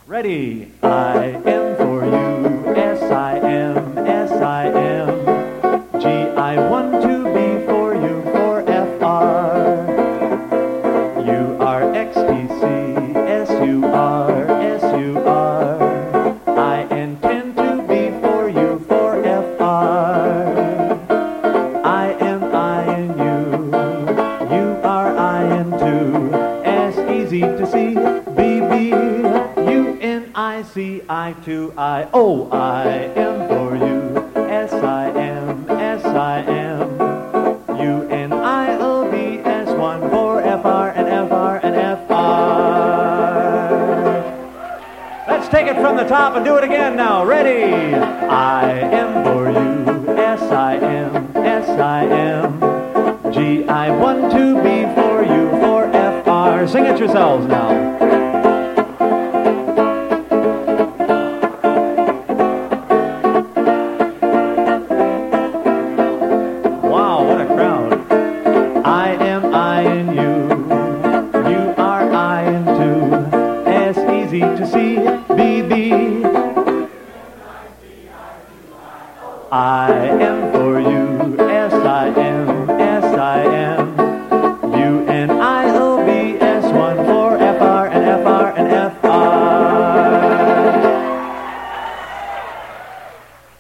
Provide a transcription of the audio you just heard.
Ready? I am for you, S-I-M, S-I-M. G-I-1-2-B for you, for F-R. U-R-X-T-C, S-U-R, S-U-R. I intend to be for you, for F-R. I-M-I-N-U, U-R-I-N-2, S easy to see, B-B. I-C-I-2-I-O, I am for you, S-I-M, S-I-M, U-N-I-O-B, S-1 for F-R and F-R and F-R. Let's take it from the top and do it again now. Ready? I am for you, S-I-M, S-I-M, G-I-1-2-B for you, for F-R. Sing it yourselves now. To see, B-B. I am